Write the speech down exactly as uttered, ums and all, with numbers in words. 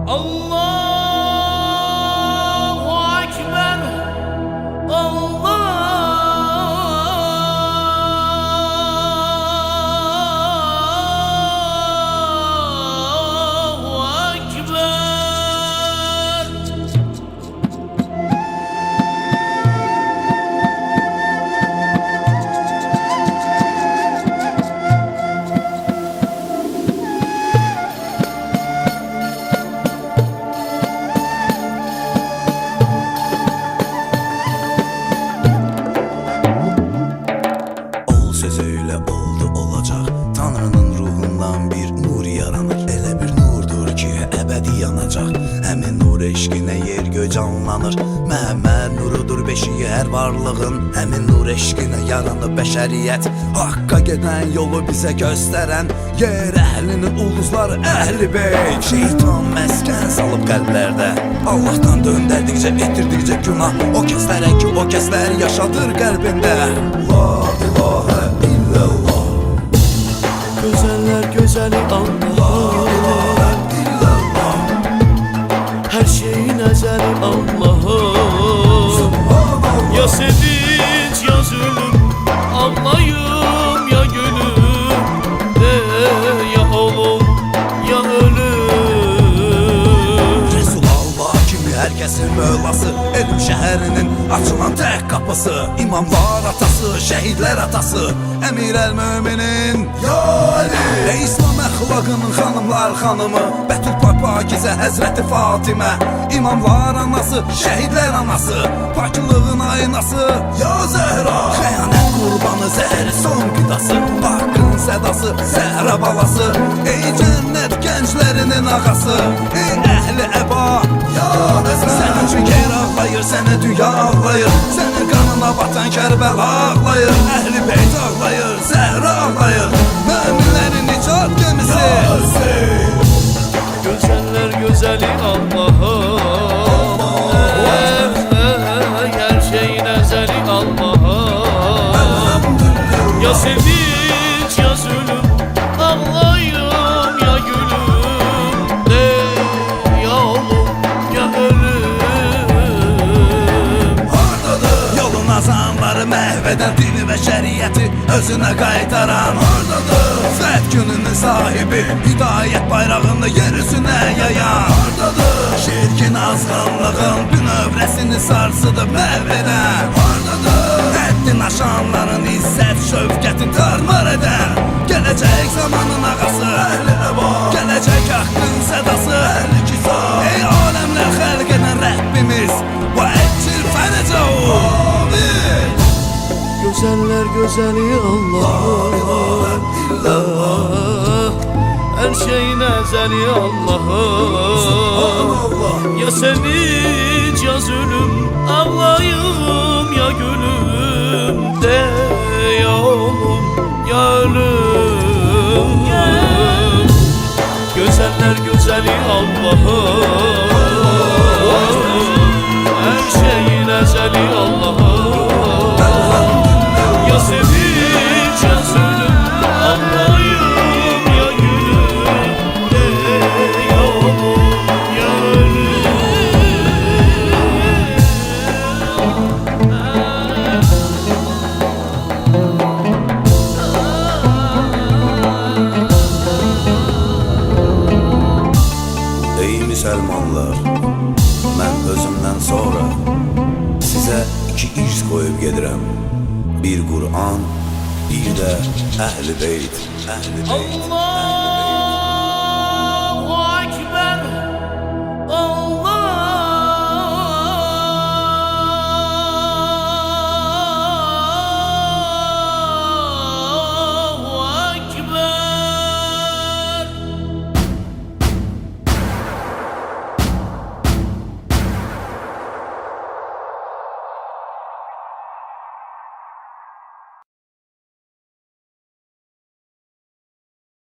Allahu Ekber, Allahu Ekber. Öyle oldu olacak. Tanrının ruhundan bir nur yaranır. Elə bir nurdur ki ebedi yanacak. Həmin nur eşqinə yer göy canlanır. Məhəmməd nurudur beşiği hər varlığın. Həmin nur eşqinə yaranıb bəşəriyyət. Haqqa gedən yolu bizə göstərən yer əhlinin ulduzları əhl-i beyt. Şeytan məskən salıb qəlblərdə. Allah'tan döndərdikcə etdirdikcə günah. O kəslərə ki o kəslər yaşadır qəlbində. La ilahə illallah. Güzeller güzeli Allah, her şeyin ezeli Allah'ım. Ya sevinç ya zulüm, Allah'ım ya gülüm, de ya oğlum ya ölüm. Resulallah kimi herkesin mövlası, elm şəhərinin açılan tek kapısı. İmamlar atası, şehitler atası, Emir el-Müminin Ya Ali. Ey İslam əxlaqının xanımlar xanımı, Bətül Pakizə Həzrəti Fatimə. İmamlar anası, şehitler anası, Paklığın aynası Ya Zəhra. Xəyanət qurbanı, zəhri son qidası, Haqqın sədası, Zəhra balası. Ey cənnət gənclərinin ağası, ey əhli əba Ya Həzrət. Sən üçün yer ağlayır, sənə dünya ağlayır, sənin qanına batan Kərbəla ağlayır, Əhl-i Beyt ağlayır, Zəhra ağlayır, möminlərin nicat gemisi Ya Hüseyin. Güzeller güzeli Allah'ım, her şeyin ezeli Allah'ım. Ya sevinç ya zulüm, Allah'ım ya gülüm, de ya oğlum ya ölüm. Yolun azanları məhvədən dini və şəriyyəti özünə qaytaran oradadır. Fəth gününün sahibi, hidayət bayrağını yer üzünə yayan oradadır. Şirkin azğınlığın bünövrəsini sarsıdıb məhv edən oradadır. Həddin aşanların izzət şövkətin tarmar edən gələcək zamanın ağası, Əhl-i Əba. Gələcək haqqın sədası, Əhl-i Kisab. Ey aləmlər xəlq edən Rəbbimiz, və əcil fənəcəu. Amin. Güzeller güzeli Allah, her şeyin ezeli Allah'ım. Ya sevinç ya zulüm, Allah'ım ya gülüm, de ya oğlum ya ölüm. Güzeller güzeli Allah'ım, her şeyin ezeli Allah'ım. Ya sevinç ya zulüm, Allah'ım ya gülüm, de ya oğlum ya ölüm. Ey müsəlmanlar, mən özümdən sonra sizə iki irs qoyub gedirəm. Bir Qur'an, bir də Əhl-i Beyt, Əhl-i Beyt. Allah